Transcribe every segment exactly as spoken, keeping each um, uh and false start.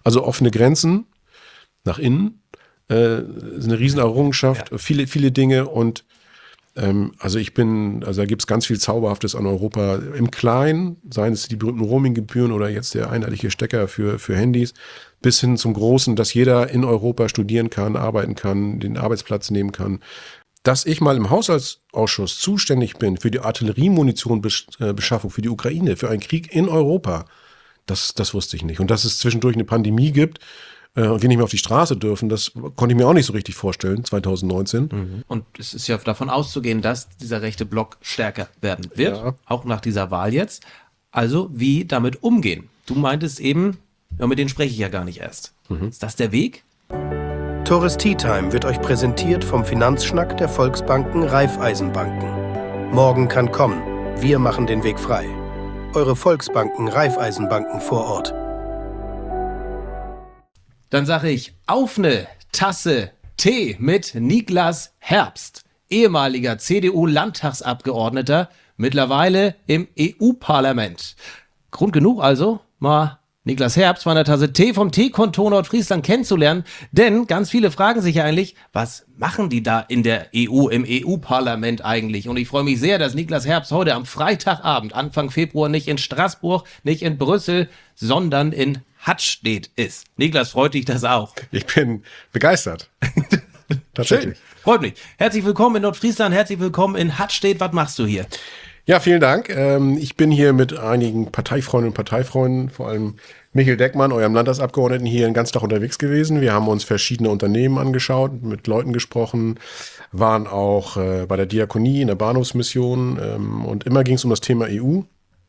Also offene Grenzen nach innen äh, ist eine Riesenerrungenschaft, ja. viele, viele Dinge und ähm, also ich bin, also da gibt es ganz viel Zauberhaftes an Europa im Kleinen, seien es die berühmten Roaminggebühren oder jetzt der einheitliche Stecker für, für Handys, bis hin zum Großen, dass jeder in Europa studieren kann, arbeiten kann, den Arbeitsplatz nehmen kann. Dass ich mal im Haushaltsausschuss zuständig bin für die Artilleriemunitionbeschaffung für die Ukraine, für einen Krieg in Europa, das, das wusste ich nicht. Und dass es zwischendurch eine Pandemie gibt äh, und wir nicht mehr auf die Straße dürfen, das konnte ich mir auch nicht so richtig vorstellen, zwanzig neunzehn. Mhm. Und es ist ja davon auszugehen, dass dieser rechte Block stärker werden wird, ja. auch nach dieser Wahl jetzt. Also wie damit umgehen? Du meintest eben, ja, mit denen spreche ich ja gar nicht erst. Mhm. Ist das der Weg? Tores Tea Time wird euch präsentiert vom Finanzschnack der Volksbanken Raiffeisenbanken. Morgen kann kommen. Wir machen den Weg frei. Eure Volksbanken Raiffeisenbanken vor Ort. Dann sage ich auf eine Tasse Tee mit Niklas Herbst, ehemaliger C D U-Landtagsabgeordneter, mittlerweile im E U-Parlament. Grund genug also, mal Niklas Herbst von der Tasse Tee vom Teekontor Nordfriesland kennenzulernen, denn ganz viele fragen sich ja eigentlich, was machen die da in der E U, im E U-Parlament eigentlich? Und ich freue mich sehr, dass Niklas Herbst heute am Freitagabend, Anfang Februar, nicht in Straßburg, nicht in Brüssel, sondern in Hattstedt ist. Niklas, freut dich das auch? Ich bin begeistert. Tatsächlich. Schön, freut mich. Herzlich willkommen in Nordfriesland, herzlich willkommen in Hattstedt. Was machst du hier? Ja, vielen Dank. Ich bin hier mit einigen Parteifreundinnen und Parteifreunden, vor allem Michael Deckmann, eurem Landtagsabgeordneten, hier den ganzen Tag unterwegs gewesen. Wir haben uns verschiedene Unternehmen angeschaut, mit Leuten gesprochen, waren auch äh, bei der Diakonie in der Bahnhofsmission ähm, und immer ging es um das Thema E U.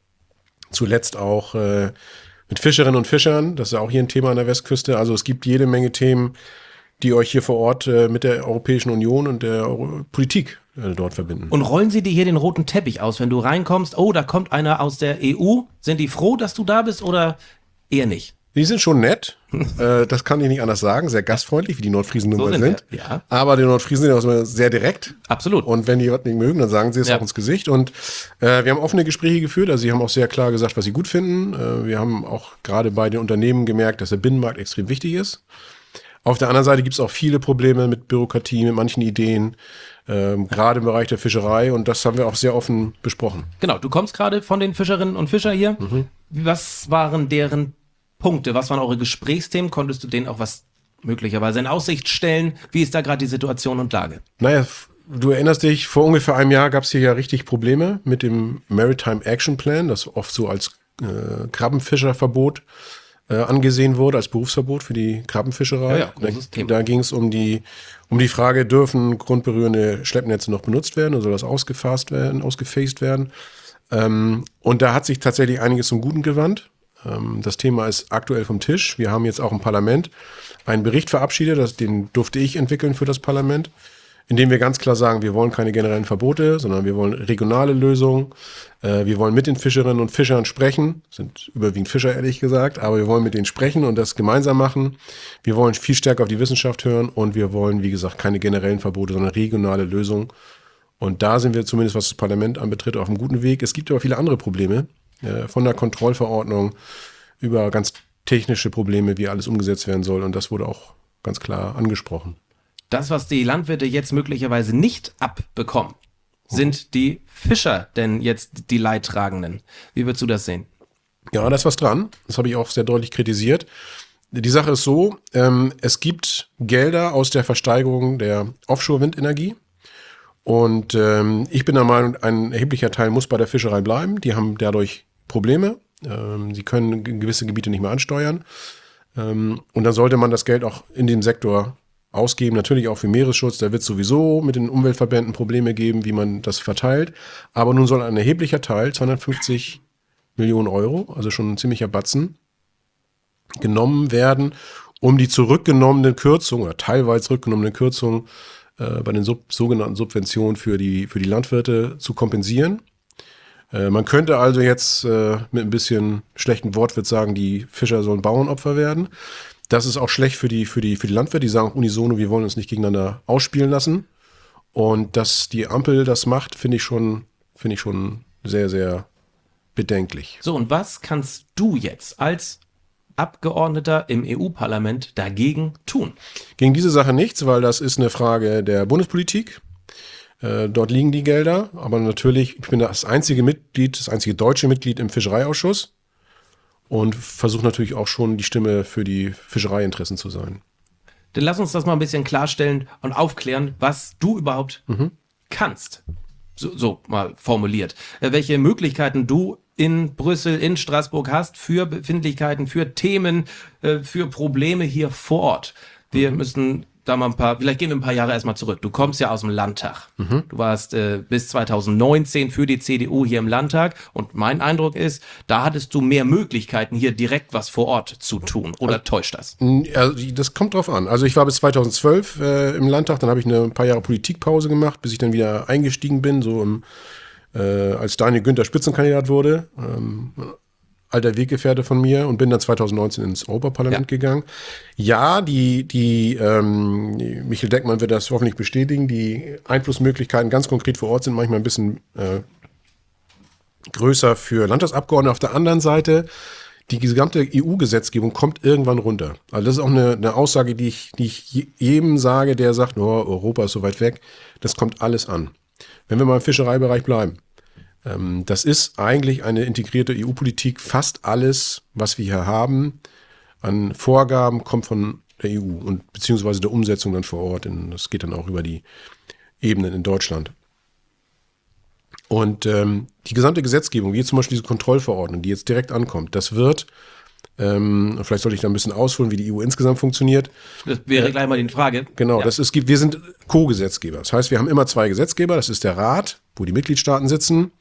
Zuletzt auch äh, mit Fischerinnen und Fischern, das ist ja auch hier ein Thema an der Westküste. Also es gibt jede Menge Themen, die euch hier vor Ort äh, mit der Europäischen Union und der Euro- Politik äh, dort verbinden. Und rollen sie dir hier den roten Teppich aus, wenn du reinkommst? Oh, da kommt einer aus der E U. Sind die froh, dass du da bist oder eher nicht? Die sind schon nett, äh, das kann ich nicht anders sagen, sehr gastfreundlich, wie die Nordfriesen nun So mal sind sind. wir, ja. Aber die Nordfriesen sind auch immer sehr direkt. Absolut. Und wenn die was nicht mögen, dann sagen sie es Ja. auch ins Gesicht. Und äh, wir haben offene Gespräche geführt, also sie haben auch sehr klar gesagt, was sie gut finden. Äh, wir haben auch gerade bei den Unternehmen gemerkt, dass der Binnenmarkt extrem wichtig ist. Auf der anderen Seite gibt es auch viele Probleme mit Bürokratie, mit manchen Ideen, ähm, gerade im Bereich der Fischerei. Und das haben wir auch sehr offen besprochen. Genau, du kommst gerade von den Fischerinnen und Fischer hier. Mhm. Was waren deren Punkte? Was waren eure Gesprächsthemen? Konntest du denen auch was möglicherweise in Aussicht stellen? Wie ist da gerade die Situation und Lage? Naja, du erinnerst dich, vor ungefähr einem Jahr gab es hier ja richtig Probleme mit dem Maritime Action Plan, das oft so als äh, Krabbenfischerverbot äh, angesehen wurde, als Berufsverbot für die Krabbenfischerei. Ja, ja, großes da Thema. da ging es um die, um die Frage, dürfen grundberührende Schleppnetze noch benutzt werden oder soll das ausgefasst werden, ausgefaced werden? Ähm, und da hat sich tatsächlich einiges zum Guten gewandt. Das Thema ist aktuell vom Tisch. Wir haben jetzt auch im Parlament einen Bericht verabschiedet, das, den durfte ich entwickeln für das Parlament, in dem wir ganz klar sagen, wir wollen keine generellen Verbote, sondern wir wollen regionale Lösungen. Äh, wir wollen mit den Fischerinnen und Fischern sprechen, sind überwiegend Fischer ehrlich gesagt, aber wir wollen mit denen sprechen und das gemeinsam machen. Wir wollen viel stärker auf die Wissenschaft hören und wir wollen, wie gesagt, keine generellen Verbote, sondern regionale Lösungen. Und da sind wir zumindest, was das Parlament anbetrifft, auf einem guten Weg. Es gibt aber viele andere Probleme. Von der Kontrollverordnung über ganz technische Probleme, wie alles umgesetzt werden soll. Und das wurde auch ganz klar angesprochen. Das, was die Landwirte jetzt möglicherweise nicht abbekommen, sind die Fischer denn jetzt die Leidtragenden? Wie würdest du das sehen? Ja, da ist was dran. Das habe ich auch sehr deutlich kritisiert. Die Sache ist so, ähm, es gibt Gelder aus der Versteigerung der Offshore-Windenergie. Und ähm, ich bin der Meinung, ein erheblicher Teil muss bei der Fischerei bleiben. Die haben dadurch Probleme. Ähm, sie können gewisse Gebiete nicht mehr ansteuern. Ähm, und dann sollte man das Geld auch in den Sektor ausgeben. Natürlich auch für Meeresschutz. Da wird es sowieso mit den Umweltverbänden Probleme geben, wie man das verteilt. Aber nun soll ein erheblicher Teil, zweihundertfünfzig Millionen Euro, also schon ein ziemlicher Batzen, genommen werden, um die zurückgenommene Kürzung oder teilweise zurückgenommene Kürzung äh, bei den sub- sogenannten Subventionen für die, für die Landwirte zu kompensieren. Man könnte also jetzt äh, mit ein bisschen schlechten Wortwitz sagen, die Fischer sollen Bauernopfer werden. Das ist auch schlecht für die, für die, für die Landwirte. Die sagen unisono, wir wollen uns nicht gegeneinander ausspielen lassen. Und dass die Ampel das macht, finde ich schon, finde ich schon sehr, sehr bedenklich. So, und was kannst du jetzt als Abgeordneter im E U-Parlament dagegen tun? Gegen diese Sache nichts, weil das ist eine Frage der Bundespolitik. Äh, dort liegen die Gelder, aber natürlich, ich bin das einzige Mitglied, das einzige deutsche Mitglied im Fischereiausschuss und versuche natürlich auch schon die Stimme für die Fischereiinteressen zu sein. Dann lass uns das mal ein bisschen klarstellen und aufklären, was du überhaupt mhm. kannst. So, so mal formuliert. Äh, welche Möglichkeiten du in Brüssel, in Straßburg hast für Befindlichkeiten, für Themen, äh, für Probleme hier vor Ort. Wir mhm. müssen da mal ein paar, vielleicht gehen wir ein paar Jahre erstmal zurück. Du kommst ja aus dem Landtag. Mhm. Du warst äh, bis zwanzig neunzehn für die C D U hier im Landtag und mein Eindruck ist, da hattest du mehr Möglichkeiten, hier direkt was vor Ort zu tun. Oder also, täuscht das? Also, das kommt drauf an. Also ich war bis zweitausendzwölf äh, im Landtag, dann habe ich eine paar Jahre Politikpause gemacht, bis ich dann wieder eingestiegen bin, so im, äh, als Daniel Günther Spitzenkandidat wurde. Ähm, alter Weggefährte von mir und bin dann zwanzig neunzehn ins Europaparlament ja. gegangen. Ja, die, die, ähm, Michael Deckmann wird das hoffentlich bestätigen, die Einflussmöglichkeiten ganz konkret vor Ort sind manchmal ein bisschen äh, größer für Landtagsabgeordnete. Auf der anderen Seite, die gesamte E U-Gesetzgebung kommt irgendwann runter. Also das ist auch eine, eine Aussage, die ich, die ich jedem sage, der sagt, oh, Europa ist so weit weg. Das kommt alles an. Wenn wir mal im Fischereibereich bleiben. Das ist eigentlich eine integrierte E U-Politik. Fast alles, was wir hier haben an Vorgaben, kommt von der E U und beziehungsweise der Umsetzung dann vor Ort. Das geht dann auch über die Ebenen in Deutschland. Und ähm, die gesamte Gesetzgebung, wie zum Beispiel diese Kontrollverordnung, die jetzt direkt ankommt, das wird, ähm, vielleicht sollte ich da ein bisschen ausholen, wie die E U insgesamt funktioniert. Das wäre äh, gleich mal die Frage. Genau, ja. das ist, wir sind Co-Gesetzgeber. Das heißt, wir haben immer zwei Gesetzgeber. Das ist der Rat, wo die Mitgliedstaaten sitzen,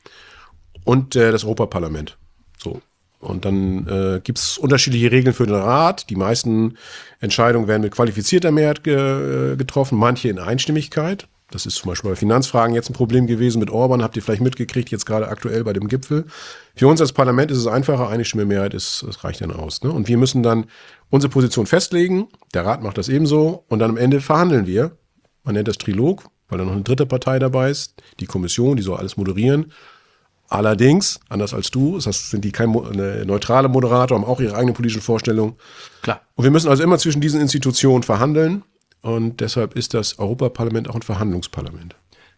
und äh, das Europaparlament. So. Und dann äh, gibt es unterschiedliche Regeln für den Rat. Die meisten Entscheidungen werden mit qualifizierter Mehrheit ge- getroffen, manche in Einstimmigkeit. Das ist zum Beispiel bei Finanzfragen jetzt ein Problem gewesen mit Orban, habt ihr vielleicht mitgekriegt, jetzt gerade aktuell bei dem Gipfel. Für uns als Parlament ist es einfacher, eine Stimme Mehrheit ist, das reicht dann aus. Ne? Und wir müssen dann unsere Position festlegen, der Rat macht das ebenso und dann am Ende verhandeln wir. Man nennt das Trilog, weil da noch eine dritte Partei dabei ist, die Kommission, die soll alles moderieren. Allerdings, anders als du, das heißt, sind die kein eine neutrale Moderator, haben auch ihre eigene politische Vorstellung. Klar. Und wir müssen also immer zwischen diesen Institutionen verhandeln. Und deshalb ist das Europaparlament auch ein Verhandlungsparlament.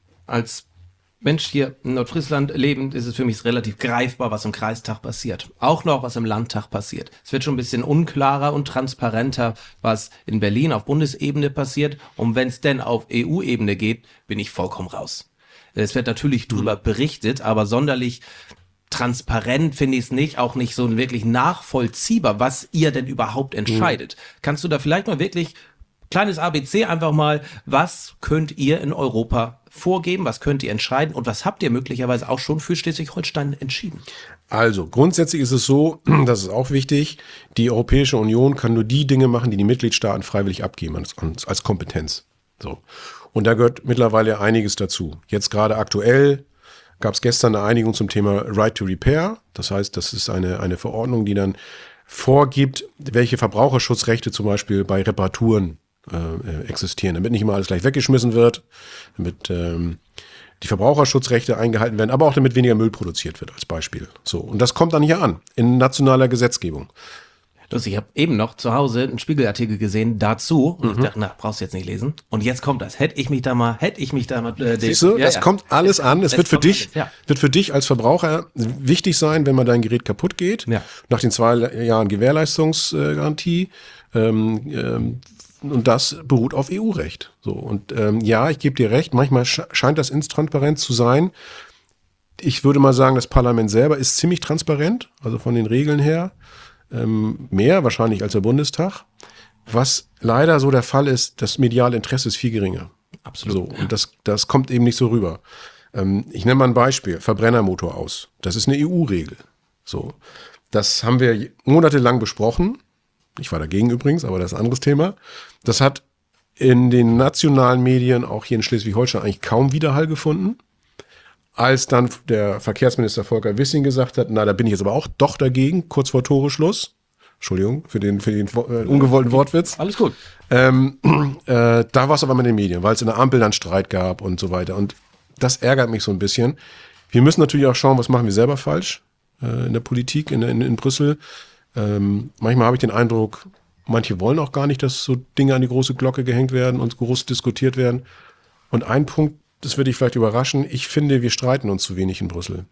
Als Mensch hier in Nordfriesland lebend ist es für mich relativ greifbar, was im Kreistag passiert. Auch noch, was im Landtag passiert. Es wird schon ein bisschen unklarer und transparenter, was in Berlin auf Bundesebene passiert. Und wenn es denn auf E U-Ebene geht, bin ich vollkommen raus. Es wird natürlich drüber berichtet, aber sonderlich transparent finde ich es nicht, auch nicht so wirklich nachvollziehbar, was ihr denn überhaupt entscheidet. Mhm. Kannst du da vielleicht mal wirklich kleines A B C einfach mal, was könnt ihr in Europa vorgeben, was könnt ihr entscheiden und was habt ihr möglicherweise auch schon für Schleswig-Holstein entschieden? Also grundsätzlich ist es so, das ist auch wichtig, die Europäische Union kann nur die Dinge machen, die die Mitgliedstaaten freiwillig abgeben als, als Kompetenz. So. Und da gehört mittlerweile einiges dazu. Jetzt gerade aktuell gab es gestern eine Einigung zum Thema Right to Repair. Das heißt, das ist eine, eine Verordnung, die dann vorgibt, welche Verbraucherschutzrechte zum Beispiel bei Reparaturen äh, existieren, damit nicht immer alles gleich weggeschmissen wird, damit ähm, die Verbraucherschutzrechte eingehalten werden, aber auch damit weniger Müll produziert wird als Beispiel. So, und das kommt dann hier an, in nationaler Gesetzgebung. Ich habe eben noch zu Hause einen Spiegelartikel gesehen dazu und mhm. ich dachte, na, brauchst du jetzt nicht lesen. Und jetzt kommt das. Hätte ich mich da mal, hätte ich mich da mal. Äh, Siehst du, ja, das ja. kommt alles an. Es, es wird für dich, alles, ja. wird für dich als Verbraucher wichtig sein, wenn mal dein Gerät kaputt geht. Ja. Nach den zwei Jahren Gewährleistungsgarantie. Ähm, ähm, und das beruht auf E U-Recht. So, und ähm, ja, ich gebe dir recht, manchmal sch- scheint das intransparent zu sein. Ich würde mal sagen, das Parlament selber ist ziemlich transparent, also von den Regeln her. Ähm, mehr wahrscheinlich als der Bundestag. Was leider so der Fall ist, das mediale Interesse ist viel geringer. Absolut. So, und das, das kommt eben nicht so rüber. Ähm, ich nenne mal ein Beispiel. Verbrennermotor aus. Das ist eine E U-Regel. So. Das haben wir monatelang besprochen. Ich war dagegen übrigens, aber das ist ein anderes Thema. Das hat in den nationalen Medien, auch hier in Schleswig-Holstein, eigentlich kaum Widerhall gefunden. Als dann der Verkehrsminister Volker Wissing gesagt hat, na, da bin ich jetzt aber auch doch dagegen, kurz vor Toreschluss. Entschuldigung für den, für den äh, ungewollten Wortwitz. Alles gut. Ähm, äh, da war es aber mit den Medien, weil es in der Ampel dann Streit gab und so weiter. Und das ärgert mich so ein bisschen. Wir müssen natürlich auch schauen, was machen wir selber falsch äh, in der Politik, in, in, in Brüssel. Ähm, manchmal habe ich den Eindruck, manche wollen auch gar nicht, dass so Dinge an die große Glocke gehängt werden und groß diskutiert werden. Und ein Punkt, das würde dich vielleicht überraschen, ich finde, wir streiten uns zu wenig in Brüssel.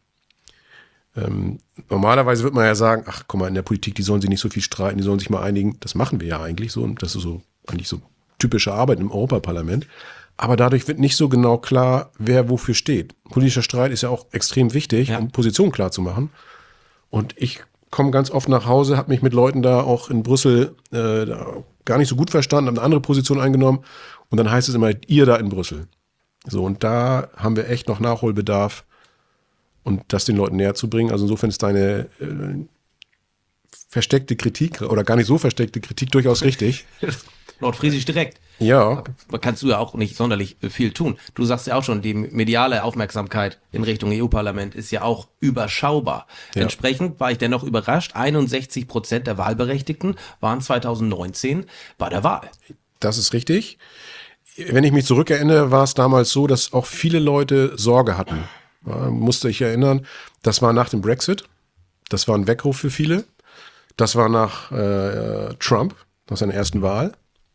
Ähm, normalerweise wird man ja sagen, ach guck mal, in der Politik, die sollen sich nicht so viel streiten, die sollen sich mal einigen. Das machen wir ja eigentlich so. Und das ist so eigentlich so typische Arbeit im Europaparlament. Aber dadurch wird nicht so genau klar, wer wofür steht. Politischer Streit ist ja auch extrem wichtig, ja, um Positionen klar zu machen. Und ich komme ganz oft nach Hause, habe mich mit Leuten da auch in Brüssel äh, gar nicht so gut verstanden, habe eine andere Position eingenommen. Und dann heißt es immer, ihr da in Brüssel. So, und da haben wir echt noch Nachholbedarf, und das den Leuten näher zu bringen. Also insofern ist deine äh, versteckte Kritik oder gar nicht so versteckte Kritik durchaus richtig. Nordfriesisch direkt. Ja. Da kannst du ja auch nicht sonderlich viel tun. Du sagst ja auch schon, die mediale Aufmerksamkeit in Richtung E U-Parlament ist ja auch überschaubar. Ja. Entsprechend war ich dennoch überrascht, einundsechzig Prozent der Wahlberechtigten waren zweitausendneunzehn bei der Wahl. Das ist richtig. Wenn ich mich zurückerinnere, war es damals so, dass auch viele Leute Sorge hatten. Ja, musste ich erinnern, das war nach dem Brexit. Das war ein Weckruf für viele. Das war nach äh, Trump, nach seiner ersten Wahl.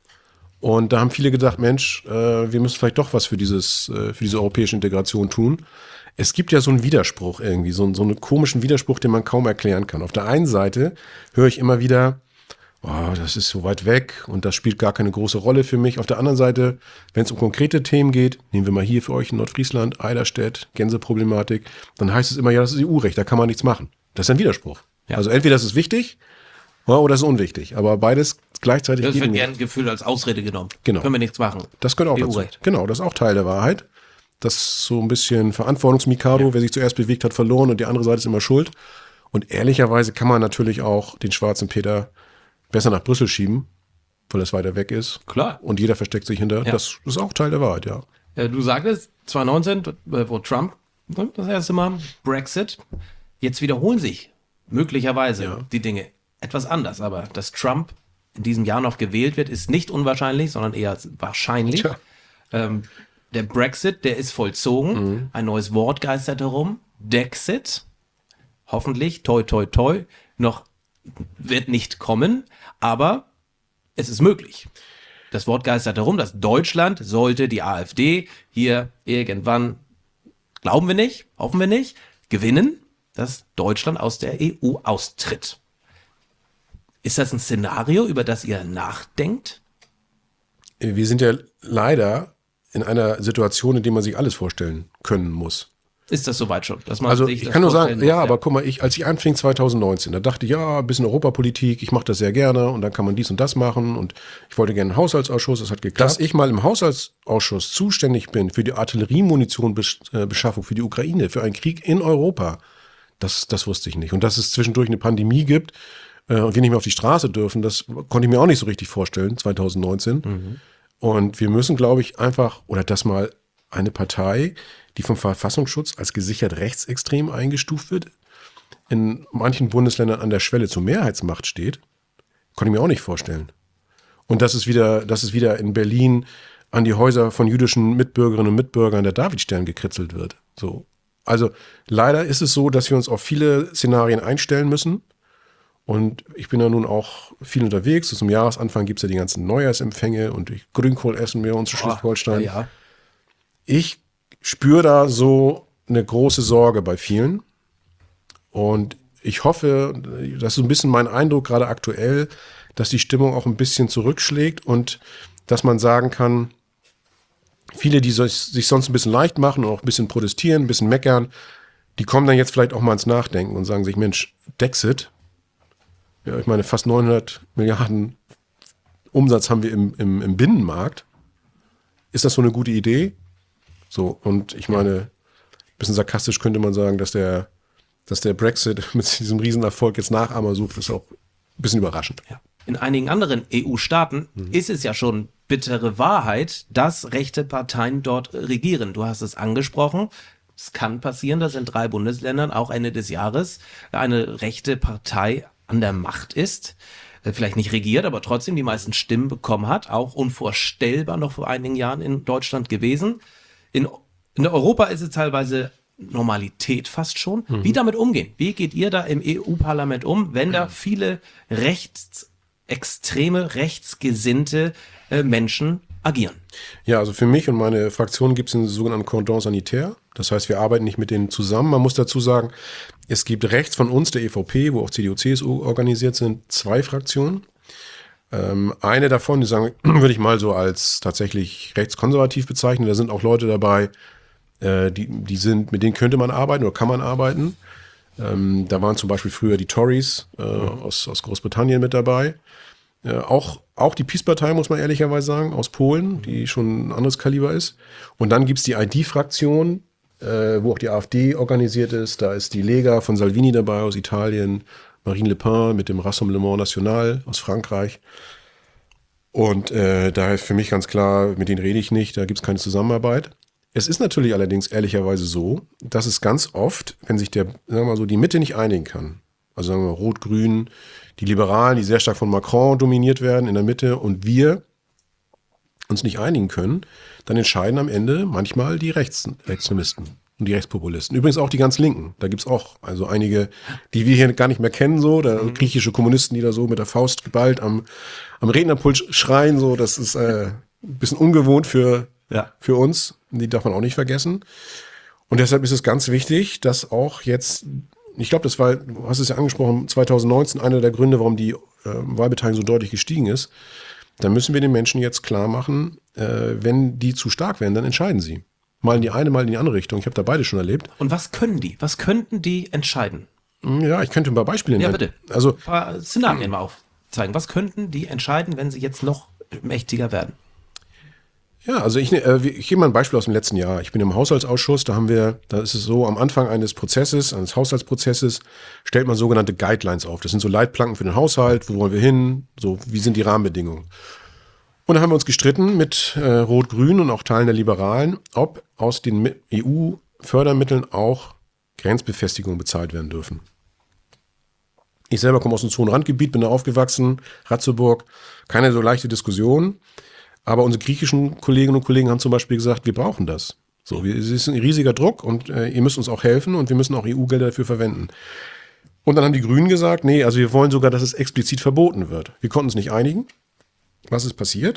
Und da haben viele gedacht, Mensch, äh, wir müssen vielleicht doch was für dieses, äh, für diese europäische Integration tun. Es gibt ja so einen Widerspruch irgendwie, so, so einen komischen Widerspruch, den man kaum erklären kann. Auf der einen Seite höre ich immer wieder, oh, das ist so weit weg und das spielt gar keine große Rolle für mich. Auf der anderen Seite, wenn es um konkrete Themen geht, nehmen wir mal hier für euch in Nordfriesland, Eiderstedt, Gänseproblematik, dann heißt es immer, ja, das ist E U-Recht, da kann man nichts machen. Das ist ein Widerspruch. Ja. Also entweder das ist wichtig, ja, oder es ist unwichtig. Aber beides gleichzeitig. Das wird gerne gefühlt als Ausrede genommen. Genau. Können wir nichts machen. Das gehört auch dazu. Genau, das ist auch Teil der Wahrheit. Das ist so ein bisschen Verantwortungsmikado, ja. Wer sich zuerst bewegt hat, verloren und die andere Seite ist immer schuld. Und ehrlicherweise kann man natürlich auch den schwarzen Peter besser nach Brüssel schieben, weil es weiter weg ist. Klar. Und jeder versteckt sich hinter. Ja. Das ist auch Teil der Wahrheit, ja. ja du sagtest, zweitausendneunzehn, wo Trump das erste Mal, Brexit, jetzt wiederholen sich möglicherweise ja. die Dinge etwas anders. Aber dass Trump in diesem Jahr noch gewählt wird, ist nicht unwahrscheinlich, sondern eher wahrscheinlich. Ähm, der Brexit, der ist vollzogen. Mhm. Ein neues Wort geistert herum. Dexit. Hoffentlich, toi, toi, toi, noch wird nicht kommen, aber es ist möglich. Das Wort geistert herum, dass Deutschland sollte die AfD hier irgendwann, glauben wir nicht, hoffen wir nicht, gewinnen, dass Deutschland aus der E U austritt. Ist das ein Szenario, über das ihr nachdenkt? Wir sind ja leider in einer Situation, in der man sich alles vorstellen können muss. Ist das soweit schon? Dass man also sich ich das kann nur sagen, muss, ja, aber guck mal, ich, als ich anfing zweitausendneunzehn, da dachte ich, ja, ein bisschen Europapolitik, ich mache das sehr gerne und dann kann man dies und das machen und ich wollte gerne einen Haushaltsausschuss, das hat geklappt. Dass ich mal im Haushaltsausschuss zuständig bin für die Artilleriemunitionbeschaffung für die Ukraine, für einen Krieg in Europa, das, das wusste ich nicht. Und dass es zwischendurch eine Pandemie gibt äh, und wir nicht mehr auf die Straße dürfen, das konnte ich mir auch nicht so richtig vorstellen, zweitausendneunzehn. Mhm. Und wir müssen, glaube ich, einfach, oder das mal eine Partei, die vom Verfassungsschutz als gesichert rechtsextrem eingestuft wird, in manchen Bundesländern an der Schwelle zur Mehrheitsmacht steht, konnte ich mir auch nicht vorstellen. Und dass es wieder, dass es wieder in Berlin an die Häuser von jüdischen Mitbürgerinnen und Mitbürgern der Davidstern gekritzelt wird. So. Also leider ist es so, dass wir uns auf viele Szenarien einstellen müssen. Und ich bin ja nun auch viel unterwegs. Zum Jahresanfang gibt es ja die ganzen Neujahrsempfänge und Grünkohl essen wir uns zu Schleswig-Holstein. Ja, ja. Ich spüre da so eine große Sorge bei vielen. Und ich hoffe, das ist so ein bisschen mein Eindruck gerade aktuell, dass die Stimmung auch ein bisschen zurückschlägt und dass man sagen kann, viele, die sich sonst ein bisschen leicht machen und auch ein bisschen protestieren, ein bisschen meckern, die kommen dann jetzt vielleicht auch mal ins Nachdenken und sagen sich, Mensch, Dexit, ja, ich meine, fast neunhundert Milliarden Umsatz haben wir im, im, im Binnenmarkt. Ist das so eine gute Idee? So, und ich meine, ein bisschen sarkastisch könnte man sagen, dass der, dass der Brexit mit diesem Riesenerfolg jetzt Nachahmer sucht, ist auch ein bisschen überraschend. Ja. In einigen anderen E U-Staaten mhm. ist es ja schon bittere Wahrheit, dass rechte Parteien dort regieren. Du hast es angesprochen. Es kann passieren, dass in drei Bundesländern auch Ende des Jahres eine rechte Partei an der Macht ist. Vielleicht nicht regiert, aber trotzdem die meisten Stimmen bekommen hat. Auch unvorstellbar noch vor einigen Jahren in Deutschland gewesen. In, in Europa ist es teilweise Normalität fast schon. Mhm. Wie damit umgehen? Wie geht ihr da im E U-Parlament um, wenn da viele rechtsextreme, rechtsgesinnte äh, Menschen agieren? Ja, also für mich und meine Fraktion gibt es einen sogenannten Cordon sanitaire. Das heißt, wir arbeiten nicht mit denen zusammen. Man muss dazu sagen, es gibt rechts von uns, der E V P, wo auch C D U, C S U organisiert sind, zwei Fraktionen. Ähm, eine davon, die sagen, würde ich mal so als tatsächlich rechtskonservativ bezeichnen. Da sind auch Leute dabei, äh, die, die sind, mit denen könnte man arbeiten oder kann man arbeiten. Ähm, da waren zum Beispiel früher die Tories äh, aus, aus Großbritannien mit dabei. Äh, auch, auch die Peace-Partei, muss man ehrlicherweise sagen, aus Polen, die schon ein anderes Kaliber ist. Und dann gibt es die I D-Fraktion, äh, wo auch die AfD organisiert ist. Da ist die Lega von Salvini dabei aus Italien, Marine Le Pen mit dem Rassemblement National aus Frankreich. Und äh, da ist für mich ganz klar, mit denen rede ich nicht, da gibt es keine Zusammenarbeit. Es ist natürlich allerdings ehrlicherweise so, dass es ganz oft, wenn sich der, sagen wir mal so, die Mitte nicht einigen kann, also sagen wir mal Rot-Grün, die Liberalen, die sehr stark von Macron dominiert werden in der Mitte und wir uns nicht einigen können, dann entscheiden am Ende manchmal die Rechts, Rechtsextremisten und die Rechtspopulisten. Übrigens auch die ganz Linken. Da gibt's auch also einige, die wir hier gar nicht mehr kennen, so, da mhm. griechische Kommunisten, die da so mit der Faust geballt am, am Rednerpult schreien, so, das ist äh, ein bisschen ungewohnt für, ja. für uns. Die darf man auch nicht vergessen. Und deshalb ist es ganz wichtig, dass auch jetzt, ich glaube, das war, du hast es ja angesprochen, zwanzig neunzehn einer der Gründe, warum die äh, Wahlbeteiligung so deutlich gestiegen ist. Da müssen wir den Menschen jetzt klar machen, äh, wenn die zu stark werden, dann entscheiden sie. Mal in die eine, mal in die andere Richtung. Ich habe da beide schon erlebt. Und was können die? Was könnten die entscheiden? Ja, ich könnte ein paar Beispiele nennen. Ja, bitte. Also, ein paar Szenarien mal aufzeigen. Was könnten die entscheiden, wenn sie jetzt noch mächtiger werden? Ja, also ich, äh, ich gebe mal ein Beispiel aus dem letzten Jahr. Ich bin im Haushaltsausschuss, da haben wir, da ist es so, am Anfang eines Prozesses, eines Haushaltsprozesses, stellt man sogenannte Guidelines auf. Das sind so Leitplanken für den Haushalt, wo wollen wir hin, so, wie sind die Rahmenbedingungen. Und da haben wir uns gestritten mit äh, Rot-Grün und auch Teilen der Liberalen, ob aus den E U-Fördermitteln auch Grenzbefestigungen bezahlt werden dürfen. Ich selber komme aus einem Zonenrandgebiet, bin da aufgewachsen, Ratzeburg, keine so leichte Diskussion. Aber unsere griechischen Kolleginnen und Kollegen haben zum Beispiel gesagt, wir brauchen das. So, wir, es ist ein riesiger Druck und äh, ihr müsst uns auch helfen und wir müssen auch E U-Gelder dafür verwenden. Und dann haben die Grünen gesagt, nee, also wir wollen sogar, dass es explizit verboten wird. Wir konnten uns nicht einigen. Was ist passiert?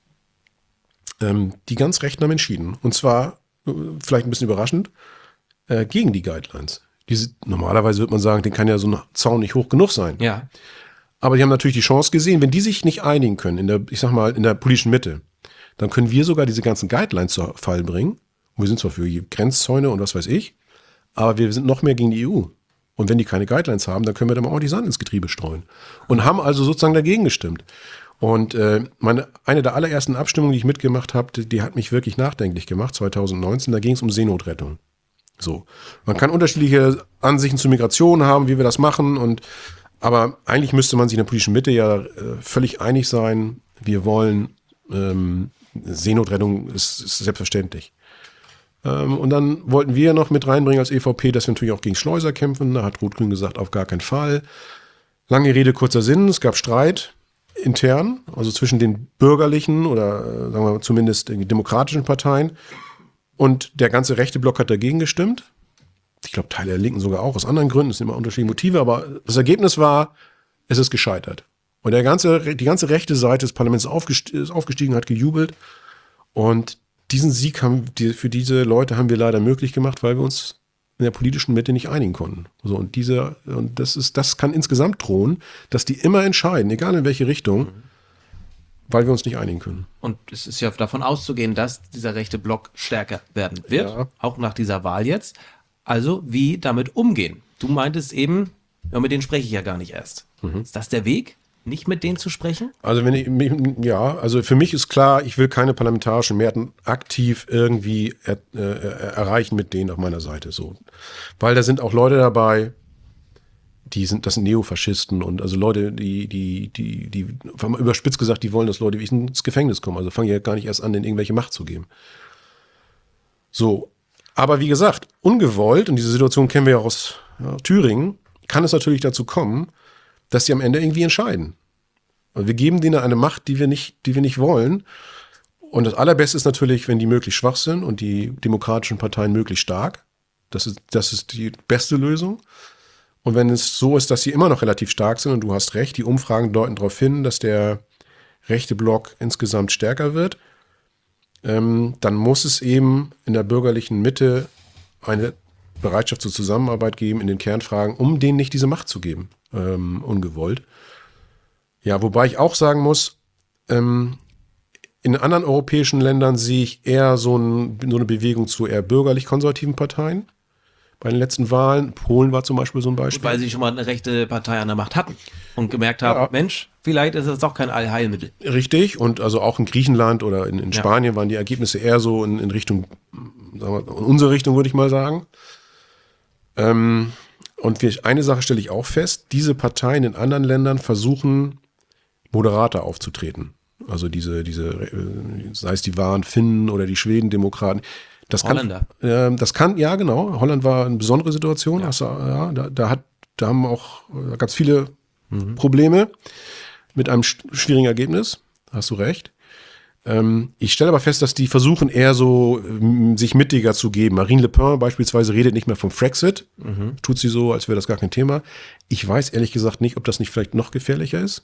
Ähm, die ganz Rechten haben entschieden. Und zwar, äh, vielleicht ein bisschen überraschend, äh, gegen die Guidelines. Diese, normalerweise würde man sagen, den kann ja so ein Zaun nicht hoch genug sein. Ja. Aber die haben natürlich die Chance gesehen, wenn die sich nicht einigen können, in der, ich sag mal, in der politischen Mitte, dann können wir sogar diese ganzen Guidelines zu Fall bringen. Und wir sind zwar für Grenzzäune und was weiß ich, aber wir sind noch mehr gegen die E U. Und wenn die keine Guidelines haben, dann können wir da mal ordentlich Sand ins Getriebe streuen. Und haben also sozusagen dagegen gestimmt. Und äh, meine, eine der allerersten Abstimmungen, die ich mitgemacht habe, die, die hat mich wirklich nachdenklich gemacht, zwanzig neunzehn, da ging es um Seenotrettung. So. Man kann unterschiedliche Ansichten zur Migration haben, wie wir das machen und aber eigentlich müsste man sich in der politischen Mitte ja äh, völlig einig sein. Wir wollen ähm, Seenotrettung ist, ist selbstverständlich. Ähm, und dann wollten wir noch mit reinbringen als E V P, dass wir natürlich auch gegen Schleuser kämpfen. Da hat Rot-Grün gesagt, auf gar keinen Fall. Lange Rede, kurzer Sinn. Es gab Streit intern, also zwischen den bürgerlichen oder äh, sagen wir mal, zumindest den demokratischen Parteien. Und der ganze rechte Block hat dagegen gestimmt. Ich glaube, Teile der Linken sogar auch, aus anderen Gründen, es sind immer unterschiedliche Motive, aber das Ergebnis war, es ist gescheitert. Und der ganze, die ganze rechte Seite des Parlaments ist aufgestiegen, ist aufgestiegen, hat gejubelt. Und diesen Sieg haben die, für diese Leute haben wir leider möglich gemacht, weil wir uns in der politischen Mitte nicht einigen konnten. So, und diese, und das ist, das kann insgesamt drohen, dass die immer entscheiden, egal in welche Richtung, weil wir uns nicht einigen können. Und es ist ja davon auszugehen, dass dieser rechte Block stärker werden wird, ja. Auch nach dieser Wahl jetzt. Also, wie damit umgehen? Du meintest eben, ja, mit denen spreche ich ja gar nicht erst. Mhm. Ist das der Weg, nicht mit denen zu sprechen? Also, wenn ich, ja, also für mich ist klar, ich will keine parlamentarischen Mehrheiten aktiv irgendwie er, äh, erreichen mit denen auf meiner Seite, so. Weil da sind auch Leute dabei, die sind, das sind Neofaschisten und also Leute, die, die, die, die, überspitzt gesagt, die wollen, dass Leute wie ich ins Gefängnis kommen. Also fangen ja gar nicht erst an, denen irgendwelche Macht zu geben. So. Aber wie gesagt, ungewollt, und diese Situation kennen wir ja aus ja, Thüringen, kann es natürlich dazu kommen, dass sie am Ende irgendwie entscheiden. Und wir geben denen eine Macht, die wir nicht, die wir nicht wollen. Und das Allerbeste ist natürlich, wenn die möglichst schwach sind und die demokratischen Parteien möglichst stark. Das ist, das ist die beste Lösung. Und wenn es so ist, dass sie immer noch relativ stark sind, und du hast recht, die Umfragen deuten darauf hin, dass der rechte Block insgesamt stärker wird, ähm, dann muss es eben in der bürgerlichen Mitte eine Bereitschaft zur Zusammenarbeit geben in den Kernfragen, um denen nicht diese Macht zu geben, ähm, ungewollt. Ja, wobei ich auch sagen muss, ähm, in anderen europäischen Ländern sehe ich eher so, ein, so eine Bewegung zu eher bürgerlich-konservativen Parteien. Bei den letzten Wahlen, Polen war zum Beispiel so ein Beispiel. Weil sie schon mal eine rechte Partei an der Macht hatten und gemerkt haben, Ja. Mensch, vielleicht ist das doch kein Allheilmittel. Richtig, und also auch in Griechenland oder in, in Ja. Spanien waren die Ergebnisse eher so in, in Richtung, sagen wir, in unsere Richtung, würde ich mal sagen. Ähm, und wir, eine Sache stelle ich auch fest, diese Parteien in anderen Ländern versuchen, moderater aufzutreten. Also diese, diese, äh, sei es die wahren Finnen oder die Schweden-Demokraten. Das Holländer. Kann, äh, das kann, ja genau, Holland war eine besondere Situation. Ja. Hast du, ja, da, da, hat, da haben auch da gab es viele Probleme mit einem sch- schwierigen Ergebnis. Hast du recht. Ähm, ich stelle aber fest, dass die versuchen eher so, ähm, sich mittiger zu geben. Marine Le Pen beispielsweise redet nicht mehr vom Frexit. Tut sie so, als wäre das gar kein Thema. Ich weiß ehrlich gesagt nicht, ob das nicht vielleicht noch gefährlicher ist.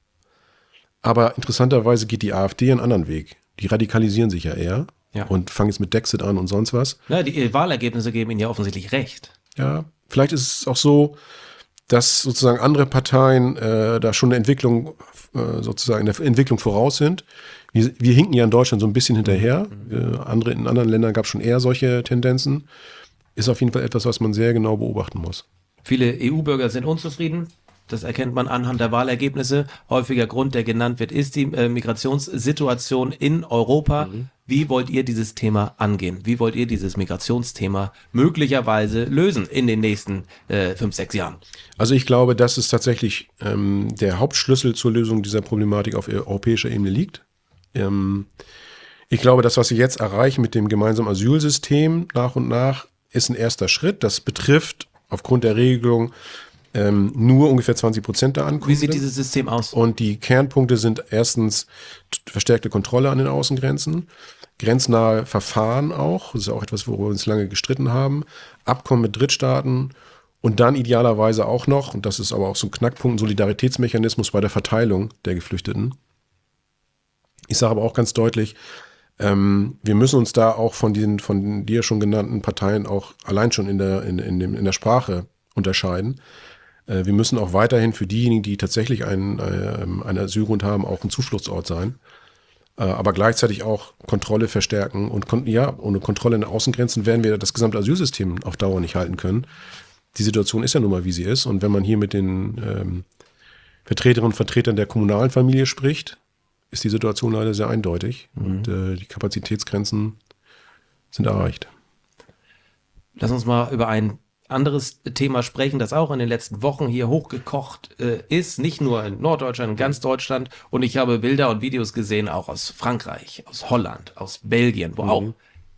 Aber interessanterweise geht die AfD einen anderen Weg. Die radikalisieren sich ja eher Ja. und fangen jetzt mit Dexit an und sonst was. Ja, die Wahlergebnisse geben ihnen ja offensichtlich recht. Ja, vielleicht ist es auch so, dass sozusagen andere Parteien äh, da schon eine Entwicklung, äh, sozusagen eine Entwicklung voraus sind. Wir, wir hinken ja in Deutschland so ein bisschen hinterher. Äh, andere, in anderen Ländern gab es schon eher solche Tendenzen. Ist auf jeden Fall etwas, was man sehr genau beobachten muss. Viele E U-Bürger sind unzufrieden. Das erkennt man anhand der Wahlergebnisse. Häufiger Grund, der genannt wird, ist die äh, Migrationssituation in Europa. Wie wollt ihr dieses Thema angehen? Wie wollt ihr dieses Migrationsthema möglicherweise lösen in den nächsten äh, fünf, sechs Jahren? Also ich glaube, dass es tatsächlich ähm, der Hauptschlüssel zur Lösung dieser Problematik auf europäischer Ebene liegt. Ähm, ich glaube, das, was wir jetzt erreichen mit dem gemeinsamen Asylsystem nach und nach, ist ein erster Schritt. Das betrifft aufgrund der Regelung ähm, nur ungefähr zwanzig Prozent der Ankunft. Wie sieht dieses System aus? Und die Kernpunkte sind erstens t- verstärkte Kontrolle an den Außengrenzen, grenznahe Verfahren auch, das ist auch etwas, worüber wir uns lange gestritten haben, Abkommen mit Drittstaaten und dann idealerweise auch noch, und das ist aber auch so ein Knackpunkt, ein Solidaritätsmechanismus bei der Verteilung der Geflüchteten. Ich sage aber auch ganz deutlich, ähm, wir müssen uns da auch von diesen von dir schon genannten Parteien auch allein schon in der, in, in dem, in der Sprache unterscheiden. Äh, wir müssen auch weiterhin für diejenigen, die tatsächlich einen, äh, einen Asylgrund haben, auch ein Zufluchtsort sein. Äh, aber gleichzeitig auch Kontrolle verstärken. Und kon- ja, ohne Kontrolle an den Außengrenzen werden wir das gesamte Asylsystem auf Dauer nicht halten können. Die Situation ist ja nun mal, wie sie ist. Und wenn man hier mit den ähm, Vertreterinnen und Vertretern der kommunalen Familie spricht, ist die Situation leider sehr eindeutig. Mhm. Und äh, die Kapazitätsgrenzen sind erreicht. Lass uns mal über ein anderes Thema sprechen, das auch in den letzten Wochen hier hochgekocht äh, ist, nicht nur in Norddeutschland, in ganz Deutschland. Und ich habe Bilder und Videos gesehen, auch aus Frankreich, aus Holland, aus Belgien, wo Mhm. auch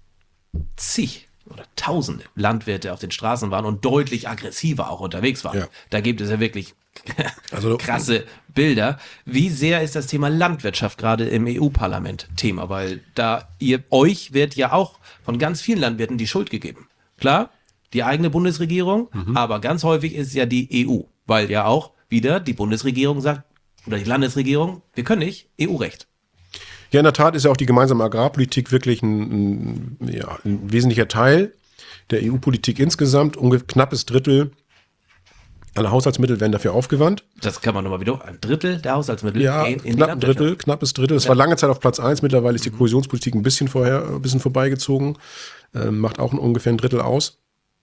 zig oder tausende Landwirte auf den Straßen waren und deutlich aggressiver auch unterwegs waren. Ja. Da gibt es ja wirklich Also- krasse Bilder. Wie sehr ist das Thema Landwirtschaft gerade im E U-Parlament Thema? Weil da ihr euch wird ja auch von ganz vielen Landwirten die Schuld gegeben. Klar, die eigene Bundesregierung, aber ganz häufig ist ja die E U, weil ja auch wieder die Bundesregierung sagt, oder die Landesregierung, wir können nicht, E U-Recht. Ja, in der Tat ist ja auch die gemeinsame Agrarpolitik wirklich ein, ein, ja, ein wesentlicher Teil der E U-Politik insgesamt. Ein knappes Drittel aller Haushaltsmittel werden dafür aufgewandt. Das kann man nochmal wieder, ein Drittel der Haushaltsmittel Ja, gehen in die knapp ein Landwirtschaft. Drittel, knappes Drittel. Es war lange Zeit auf Platz eins. Mittlerweile ist die Kohäsionspolitik ein bisschen vorher, ein bisschen vorbeigezogen. Ähm, macht auch ein, ungefähr ein Drittel aus.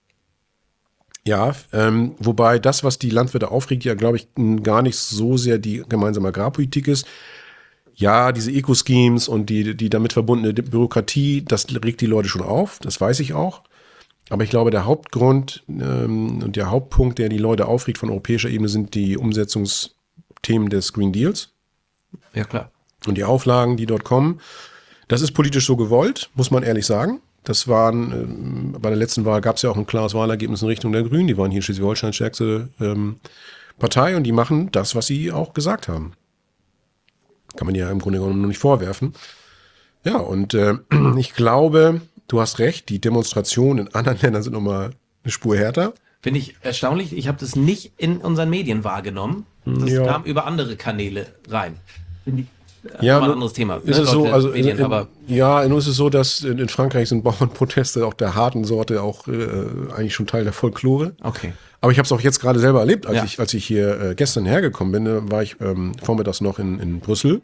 Ja, ähm, wobei das, was die Landwirte aufregt, ja, glaube ich, gar nicht so sehr die gemeinsame Agrarpolitik ist. Ja, diese Eco-Schemes und die, die damit verbundene Bürokratie, das regt die Leute schon auf, das weiß ich auch. Aber ich glaube, der Hauptgrund ähm, und der Hauptpunkt, der die Leute aufregt von europäischer Ebene, sind die Umsetzungsthemen des Green Deals Ja, klar. und die Auflagen, die dort kommen. Das ist politisch so gewollt, muss man ehrlich sagen. Das waren, ähm, bei der letzten Wahl gab es ja auch ein klares Wahlergebnis in Richtung der Grünen. Die waren hier in Schleswig-Holstein stärkste ähm, Partei und die machen das, was sie auch gesagt haben. Kann man ja im Grunde genommen noch nicht vorwerfen. Ja, und äh, ich glaube, du hast recht, die Demonstrationen in anderen Ländern sind nochmal eine Spur härter. Finde ich erstaunlich. Ich habe das nicht in unseren Medien wahrgenommen. Das Ja. kam über andere Kanäle rein. Finde ich, äh, Ja, nochmal ein nur anderes Thema. Ist ne, es so, Leute, also Medien, in, aber in, ja, nur ist es so, dass in, in Frankreich sind Bauernproteste auch der harten Sorte auch äh, eigentlich schon Teil der Folklore. okay. Aber ich habe es auch jetzt gerade selber erlebt, als Ja. ich als ich hier äh, gestern hergekommen bin, äh, war ich ähm, vormittags noch in, in Brüssel.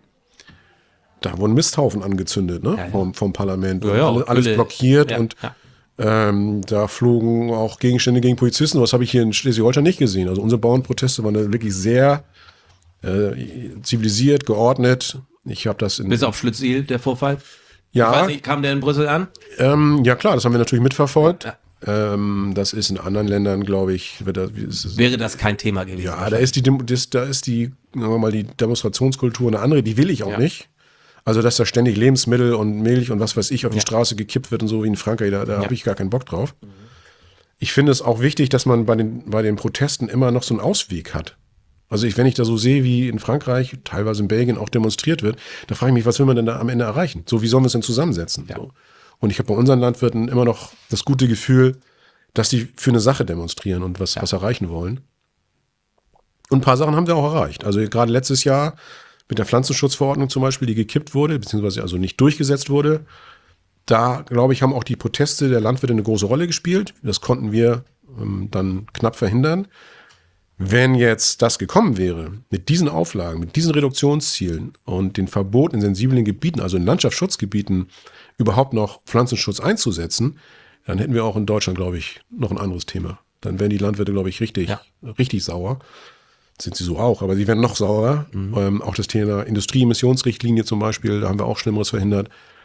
Da wurden Misthaufen angezündet, ne? Ja, ja. Vom, vom Parlament. Ja, und ja, alle, alles Öle. blockiert Ja, und ja. ähm, da flogen auch Gegenstände gegen Polizisten. Was habe ich hier in Schleswig-Holstein nicht gesehen. Also unsere Bauernproteste waren da wirklich sehr äh, zivilisiert, geordnet. Ich habe das in Bis auf Schlütziel, der Vorfall. ja, Ich weiß nicht, kam der in Brüssel an? ähm, ja klar, das haben wir natürlich mitverfolgt. Ja. Ähm, das ist in anderen Ländern, glaube ich, wird das, ist es, Wäre das kein Thema gewesen. ja, da ist die, Dem- das, da ist die, sagen wir mal, die Demonstrationskultur eine andere. Die will ich auch Ja. nicht. Also, dass da ständig Lebensmittel und Milch und was weiß ich auf die Ja. Straße gekippt wird und so wie in Frankreich, da, da Ja. habe ich gar keinen Bock drauf. Ich finde es auch wichtig, dass man bei den, bei den Protesten immer noch so einen Ausweg hat. Also ich, wenn ich da so sehe, wie in Frankreich, teilweise in Belgien auch demonstriert wird, da frage ich mich, was will man denn da am Ende erreichen? So, wie sollen wir es denn zusammensetzen? Ja. So. Und ich habe bei unseren Landwirten immer noch das gute Gefühl, dass die für eine Sache demonstrieren und was, Ja. was erreichen wollen. Und ein paar Sachen haben wir auch erreicht. Also gerade letztes Jahr mit der Pflanzenschutzverordnung zum Beispiel, die gekippt wurde, beziehungsweise also nicht durchgesetzt wurde, da, glaube ich, haben auch die Proteste der Landwirte eine große Rolle gespielt. Das konnten wir ähm, dann knapp verhindern. Wenn jetzt das gekommen wäre, mit diesen Auflagen, mit diesen Reduktionszielen und den Verboten in sensiblen Gebieten, also in Landschaftsschutzgebieten, überhaupt noch Pflanzenschutz einzusetzen, dann hätten wir auch in Deutschland, glaube ich, noch ein anderes Thema. Dann wären die Landwirte, glaube ich, richtig, Ja. richtig sauer. Sind sie so auch, aber sie werden noch saurer. Ähm, auch das Thema Industrieemissionsrichtlinie zum Beispiel, da haben wir auch Schlimmeres verhindert.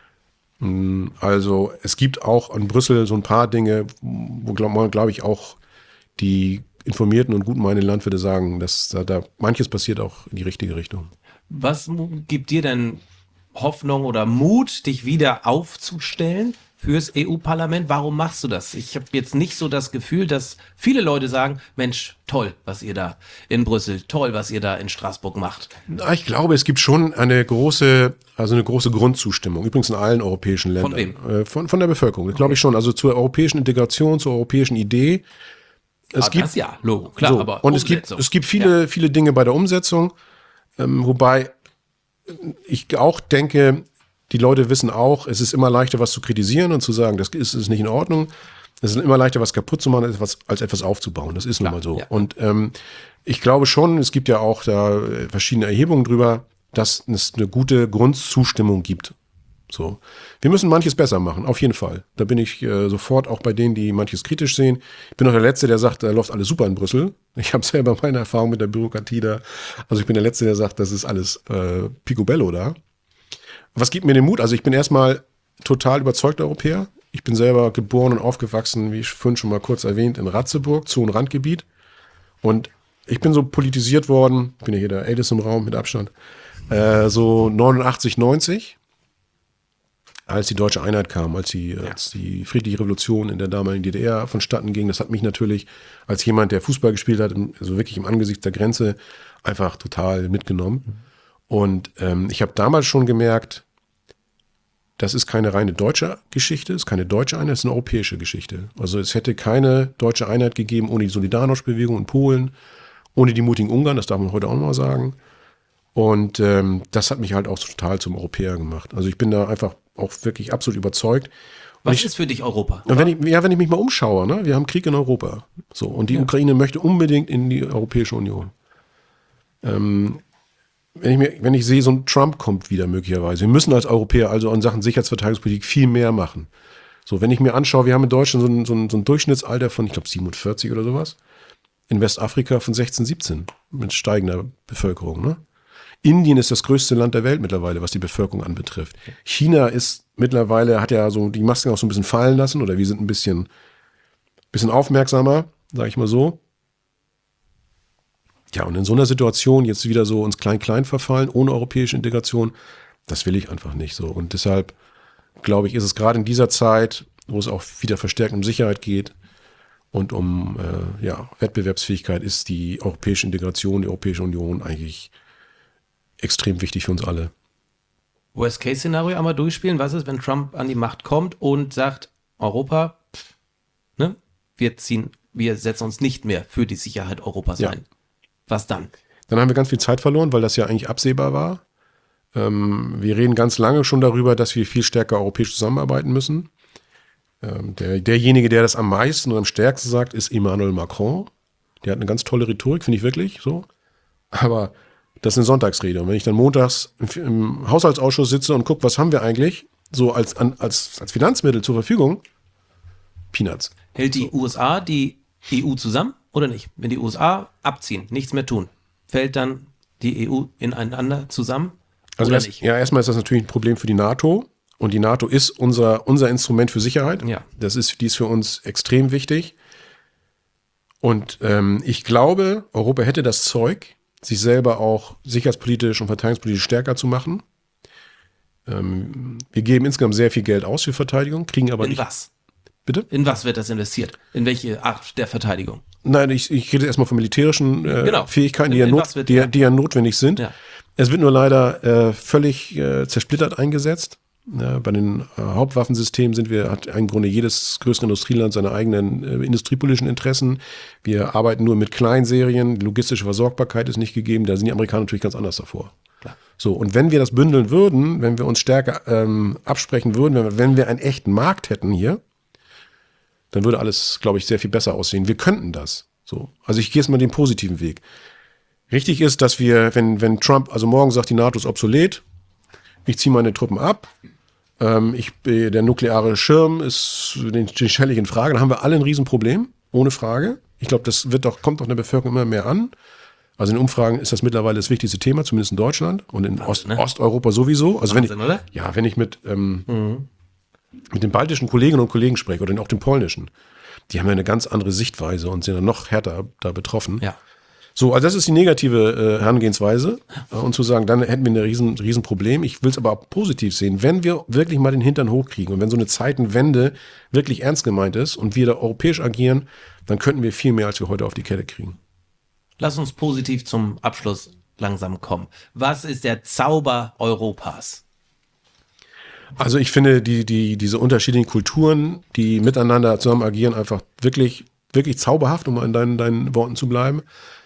Mm, Also es gibt auch in Brüssel so ein paar Dinge, wo glaube glaub ich auch die informierten und gut meinenden Landwirte sagen, dass da, da manches passiert auch in die richtige Richtung. Was mu- gibt dir denn Hoffnung oder Mut, dich wieder aufzustellen fürs E U-Parlament? Warum machst du das? Ich habe jetzt nicht so das Gefühl, dass viele Leute sagen, Mensch, toll, was ihr da in Brüssel, toll, was ihr da in Straßburg macht. Na, Ich glaube, es gibt schon eine große, also eine große Grundzustimmung, übrigens in allen europäischen Ländern. Von Äh, Von, von der Bevölkerung, das glaube ich schon. Also zur europäischen Integration, zur europäischen Idee. Es Ah, gibt, das ja, Logo, klar, so, aber und es gibt, Umsetzung. es gibt viele, viele Dinge bei der Umsetzung, ähm, wobei ich auch denke, die Leute wissen auch, es ist immer leichter, was zu kritisieren und zu sagen, das ist, ist nicht in Ordnung. Es ist immer leichter, was kaputt zu machen, als etwas, als etwas aufzubauen. Das ist nun Klar, mal so. ja. Und ähm, ich glaube schon, es gibt ja auch da äh, verschiedene Erhebungen drüber, dass es eine gute Grundzustimmung gibt. So. Wir müssen manches besser machen, auf jeden Fall. Da bin ich äh, sofort auch bei denen, die manches kritisch sehen. Ich bin auch der Letzte, der sagt, da läuft alles super in Brüssel. Ich habe selber meine Erfahrung mit der Bürokratie da. Also ich bin der Letzte, der sagt, das ist alles äh, picobello da. Was gibt mir den Mut? Also ich bin erstmal total überzeugter Europäer. Ich bin selber geboren und aufgewachsen, wie ich vorhin schon mal kurz erwähnt, in Ratzeburg, Zonenrandgebiet. Und ich bin so politisiert worden, ich bin ja hier der Älteste im Raum mit Abstand, äh, so neunundachtzig, neunzig. Als die deutsche Einheit kam, als die, als die friedliche Revolution in der damaligen D D R vonstatten ging, das hat mich natürlich als jemand, der Fußball gespielt hat, also wirklich im Angesicht der Grenze, einfach total mitgenommen. Und ähm, ich habe damals schon gemerkt, das ist keine reine deutsche Geschichte, es ist keine deutsche Einheit, es ist eine europäische Geschichte. Also es hätte keine deutsche Einheit gegeben ohne die Solidarność-Bewegung in Polen, ohne die mutigen Ungarn, das darf man heute auch mal sagen. Und ähm, das hat mich halt auch total zum Europäer gemacht. Also ich bin da einfach auch wirklich absolut überzeugt. Und Was ich, ist für dich Europa? und wenn ich, ja, wenn ich mich mal umschaue, ne, wir haben Krieg in Europa. So, und die Ukraine möchte unbedingt in die Europäische Union. Ähm, wenn ich mir, wenn ich sehe, so ein Trump kommt wieder möglicherweise. Wir müssen als Europäer also in Sachen Sicherheitsverteidigungspolitik viel mehr machen. So, wenn ich mir anschaue, wir haben in Deutschland so ein, so ein, so ein Durchschnittsalter von, ich glaube, siebenundvierzig oder sowas. In Westafrika von sechzehn, siebzehn mit steigender Bevölkerung. Ne? Indien ist das größte Land der Welt mittlerweile, was die Bevölkerung anbetrifft. China ist mittlerweile, hat ja so die Masken auch so ein bisschen fallen lassen oder wir sind ein bisschen, bisschen aufmerksamer, sage ich mal so. Ja, und in so einer Situation jetzt wieder so ins Klein-Klein verfallen, ohne europäische Integration, das will ich einfach nicht so. Und deshalb, glaube ich, ist es gerade in dieser Zeit, wo es auch wieder verstärkt um Sicherheit geht und um äh, ja, Wettbewerbsfähigkeit, ist die europäische Integration, die Europäische Union eigentlich extrem wichtig für uns alle. Worst-Case-Szenario einmal durchspielen. Was ist, wenn Trump an die Macht kommt und sagt, Europa, pff, ne, wir ziehen, wir setzen uns nicht mehr für die Sicherheit Europas Ja. ein. Was dann? Dann haben wir ganz viel Zeit verloren, weil das ja eigentlich absehbar war. Ähm, wir reden ganz lange schon darüber, dass wir viel stärker europäisch zusammenarbeiten müssen. Ähm, der, derjenige, der das am meisten und am stärksten sagt, ist Emmanuel Macron. Der hat eine ganz tolle Rhetorik, finde ich wirklich so. Aber das ist eine Sonntagsrede. Und wenn ich dann montags im, im Haushaltsausschuss sitze und gucke, was haben wir eigentlich so als, an, als, als Finanzmittel zur Verfügung? Peanuts. Hält die U S A die E U zusammen oder nicht? Wenn die U S A abziehen, nichts mehr tun, fällt dann die E U ineinander zusammen Also oder erst, nicht? ja, erstmal ist das natürlich ein Problem für die NATO. Und die NATO ist unser, unser Instrument für Sicherheit. Ja. Das ist, die ist für uns extrem wichtig. Und ähm, ich glaube, Europa hätte das Zeug, sich selber auch sicherheitspolitisch und verteidigungspolitisch stärker zu machen. Ähm, wir geben insgesamt sehr viel Geld aus für Verteidigung, kriegen aber In nicht. was? Bitte? In was wird das investiert? In welche Art der Verteidigung? Nein, ich, ich rede erstmal von militärischen äh, Genau. Fähigkeiten, die In- ja, in not, was wird- die, ja. die ja notwendig sind. Ja. Es wird nur leider äh, völlig äh, zersplittert eingesetzt. Ja, bei den äh, Hauptwaffensystemen sind wir, hat im Grunde jedes größere Industrieland seine eigenen äh, industriepolitischen Interessen. Wir arbeiten nur mit Kleinserien, die logistische Versorgbarkeit ist nicht gegeben, da sind die Amerikaner natürlich ganz anders davor. Klar. So, und wenn wir das bündeln würden, wenn wir uns stärker ähm, absprechen würden, wenn wir, wenn wir einen echten Markt hätten hier, dann würde alles, glaube ich, sehr viel besser aussehen. Wir könnten das. So. Also ich gehe jetzt mal den positiven Weg. Richtig ist, dass wir, wenn, wenn Trump, also morgen sagt, die NATO ist obsolet, ich ziehe meine Truppen ab, ähm, ich, der nukleare Schirm ist, den, den stelle ich in Frage, dann haben wir alle ein Riesenproblem, ohne Frage. Ich glaube, das wird doch, kommt doch in der Bevölkerung immer mehr an. Also in Umfragen ist das mittlerweile das wichtigste Thema, zumindest in Deutschland und in Ost, ne? Osteuropa sowieso. Also Wahnsinn, wenn ich, oder? Ja, wenn ich mit, ähm, mit den baltischen Kolleginnen und Kollegen spreche oder auch den polnischen, die haben ja eine ganz andere Sichtweise und sind dann noch härter da betroffen. Ja. So, also das ist die negative äh, Herangehensweise. Äh, und zu sagen, dann hätten wir ein riesen, riesen Problem. Ich will es aber auch positiv sehen. Wenn wir wirklich mal den Hintern hochkriegen und wenn so eine Zeitenwende wirklich ernst gemeint ist und wir da europäisch agieren, dann könnten wir viel mehr, als wir heute auf die Kette kriegen. Lass uns positiv zum Abschluss langsam kommen. Was ist der Zauber Europas? Also ich finde, die, die, diese unterschiedlichen Kulturen, die miteinander zusammen agieren, einfach wirklich, wirklich zauberhaft, um an deinen, deinen Worten zu bleiben.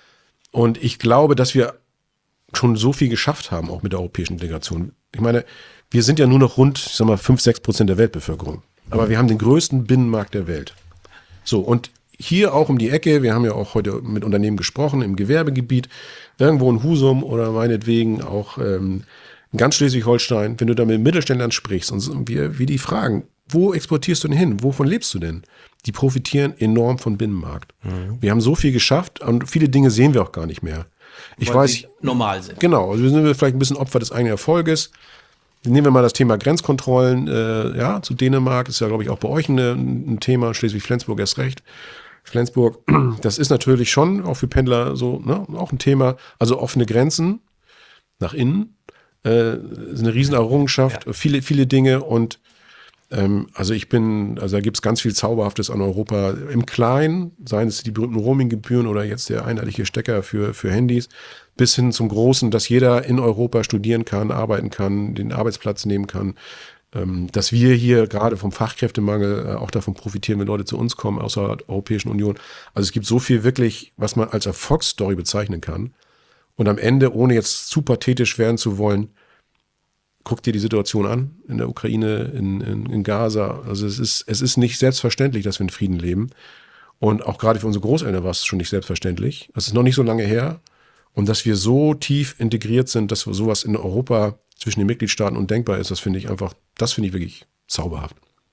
Und ich glaube, dass wir schon so viel geschafft haben, auch mit der europäischen Integration. Ich meine, wir sind ja nur noch rund, ich sag mal, fünf, sechs Prozent der Weltbevölkerung. Aber wir haben den größten Binnenmarkt der Welt. So, und hier auch um die Ecke, wir haben ja auch heute mit Unternehmen gesprochen, im Gewerbegebiet, irgendwo in Husum oder meinetwegen auch ähm, in ganz Schleswig-Holstein, wenn du da mit Mittelständlern sprichst und wir, wie die fragen, wo exportierst du denn hin? Wovon lebst du denn? Die profitieren enorm von Binnenmarkt. Mhm. Wir haben so viel geschafft und viele Dinge sehen wir auch gar nicht mehr. Ich Weil weiß, sie normal sind. genau, also wir sind vielleicht ein bisschen Opfer des eigenen Erfolges. Nehmen wir mal das Thema Grenzkontrollen, äh, ja, zu Dänemark, ist ja, glaube ich, auch bei euch eine, ein Thema, Schleswig-Flensburg erst recht. Flensburg, das ist natürlich schon auch für Pendler so, ne, auch ein Thema. Also offene Grenzen nach innen, äh, ist eine Riesenerrungenschaft, ja. viele, viele Dinge und ähm, also ich bin, also da gibt es ganz viel Zauberhaftes an Europa im Kleinen, seien es die berühmten Roaminggebühren oder jetzt der einheitliche Stecker für, für Handys, bis hin zum Großen, dass jeder in Europa studieren kann, arbeiten kann, den Arbeitsplatz nehmen kann. Dass wir hier gerade vom Fachkräftemangel auch davon profitieren, wenn Leute zu uns kommen aus der Europäischen Union. Also es gibt so viel wirklich, was man als Erfolgsstory bezeichnen kann. Und am Ende, ohne jetzt zu pathetisch werden zu wollen, guck dir die Situation an in der Ukraine, in, in, in Gaza. Also es ist, es ist nicht selbstverständlich, dass wir in Frieden leben. Und auch gerade für unsere Großeltern war es schon nicht selbstverständlich. Das ist noch nicht so lange her. Und dass wir so tief integriert sind, dass wir sowas in Europa zwischen den Mitgliedstaaten undenkbar ist, das finde ich einfach, das finde ich wirklich zauberhaft.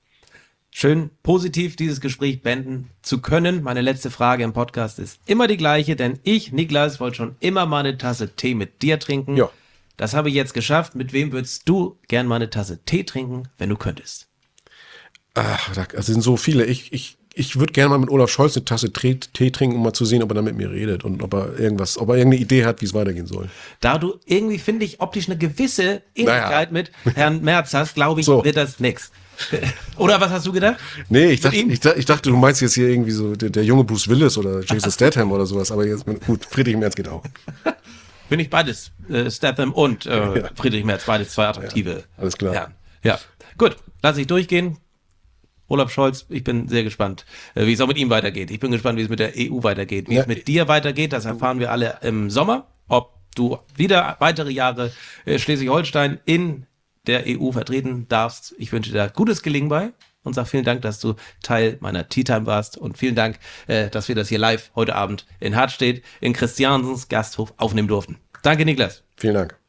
Schön positiv dieses Gespräch beenden zu können. Meine letzte Frage im Podcast ist immer die gleiche, denn ich, Niklas, wollte schon immer mal eine Tasse Tee mit dir trinken. Ja. Das habe ich jetzt geschafft. Mit wem würdest du gern mal eine Tasse Tee trinken, wenn du könntest? Ach, das sind so viele. Ich, ich, ich würde gerne mal mit Olaf Scholz eine Tasse Tee, Tee trinken, um mal zu sehen, ob er da mit mir redet und ob er irgendwas, ob er irgendeine Idee hat, wie es weitergehen soll. Da du irgendwie, finde ich, optisch eine gewisse Ähnlichkeit Naja. mit Herrn Merz hast, glaube ich, So. wird das nix. Oder was hast du gedacht? Nee, ich dachte, ihm? ich, dachte, ich dachte, du meinst jetzt hier irgendwie so der, der junge Bruce Willis oder Jason Statham oder sowas, aber jetzt, gut, Friedrich Merz geht auch. Finde ich beides, äh, Statham und äh, Ja. Friedrich Merz, beides zwei attraktive Ja, alles klar. Herren. Ja, gut, lass ich durchgehen. Olaf Scholz, ich bin sehr gespannt, äh, wie es auch mit ihm weitergeht. Ich bin gespannt, wie es mit der E U weitergeht. Wie Ja. es mit dir weitergeht, das erfahren wir alle im Sommer. Ob du wieder weitere Jahre äh, Schleswig-Holstein in der E U vertreten darfst. Ich wünsche dir gutes Gelingen bei und sage vielen Dank, dass du Teil meiner Tea Time warst und vielen Dank, äh, dass wir das hier live heute Abend in Hartstedt in Christiansens Gasthof aufnehmen durften. Danke, Niklas. Vielen Dank.